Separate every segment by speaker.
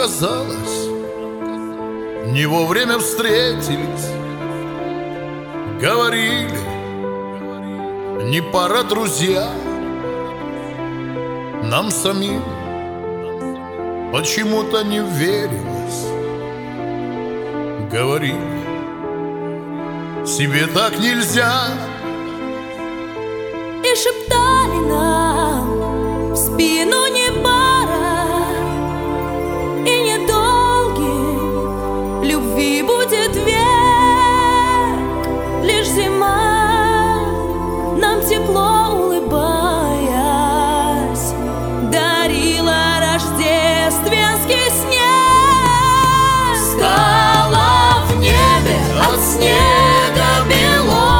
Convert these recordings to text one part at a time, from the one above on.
Speaker 1: казалось, не вовремя встретились. Говорили, не пара, друзья. Нам самим почему-то не верилось. Говорили, себе так нельзя.
Speaker 2: И шептали нам в спину: не пара, и недолгим любви будет век. Лишь зима нам тепло улыбаясь дарила рождественский снег. Стало в небе от снега бело,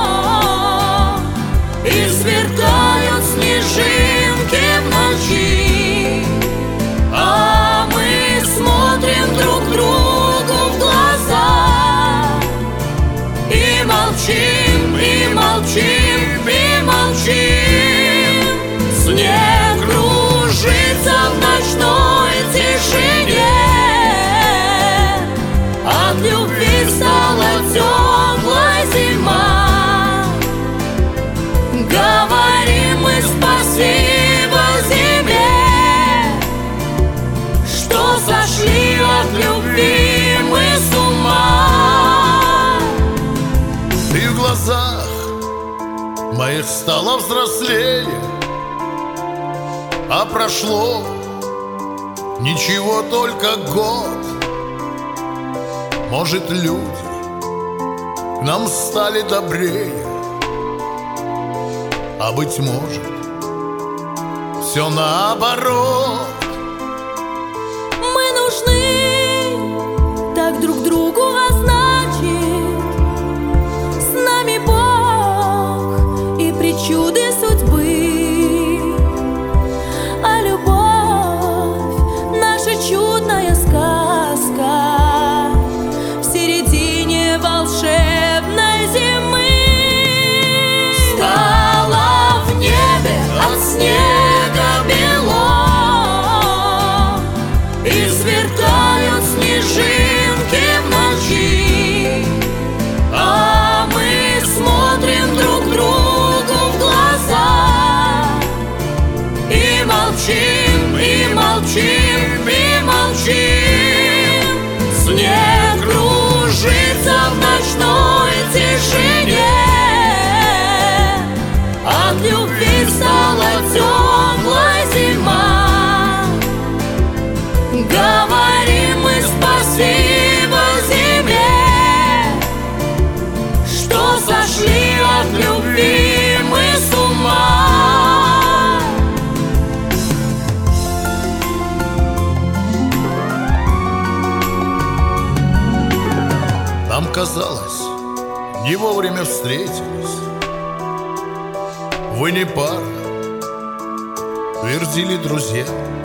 Speaker 2: и сверкают снежинки в ночи, а мы смотрим друг другу в глаза и молчим, и молчим, и молчим. Снег кружится в ночной тишине, от любви стала теплая зима. Говорим мы спасибо зиме, что сошли от любви мы с ума.
Speaker 1: И в глазах моих стало взрослее, а прошло ничего, только год. Может, люди к нам стали добрее, а быть может, все наоборот.
Speaker 2: Мы нужны так друг другу, а значит, с нами Бог и причуды судьбы. А любовь — наша чудная сказка в середине волшебной зимы. От снега бело, и сверкают снежинки в ночи, а мы смотрим друг другу в глаза и молчим, и молчим, и молчим. Снег кружится в ночной тишине, от любви стала теплая зима. Говорим мы спасибо зиме, что сошли от любви мы с ума.
Speaker 1: Нам казалось, не вовремя встретились. Вы не пара, твердили друзья.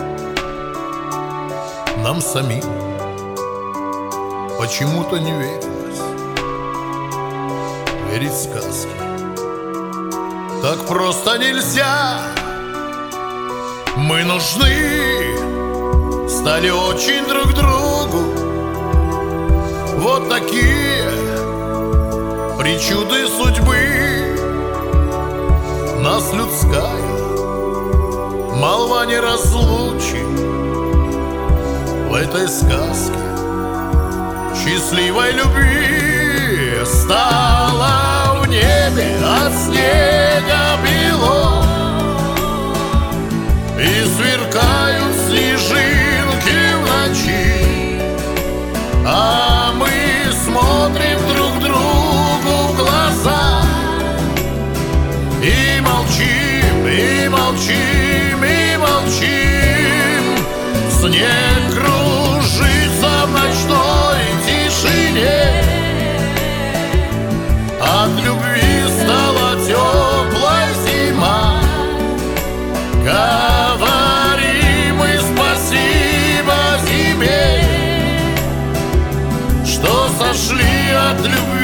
Speaker 1: Нам самим почему-то не верилось верить в сказки. Так просто нельзя. Мы нужны стали очень друг другу. Вот такие причуды судьбы. Нас людская молва не разлучит в этой сказке счастливой любви. Стало в небе от снега бело, и сверкают снежинки в ночи, а мы смотрим друг другу в глаза и молчим, и молчим, и молчим. Снег кружится в ночной тишине, от любви стала теплая зима. Говорим мы спасибо зиме, что сошли от любви